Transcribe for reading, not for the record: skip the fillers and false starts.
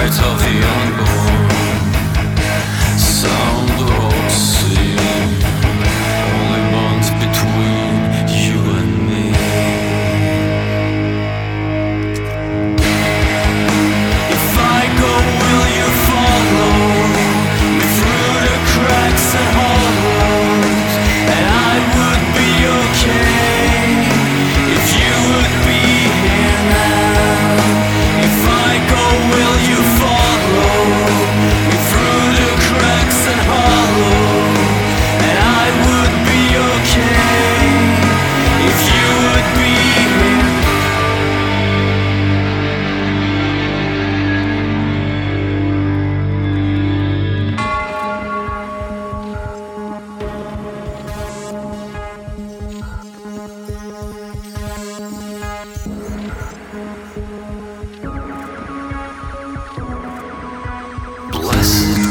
sight of the unborn, sound of sea, only bonds between you and me. If I go, will you follow me through the cracks and hollows? And I would be okay if you would be here now. If I go, will you follow me through the cracks and hollows? And I would be okay if you would be here. Blessed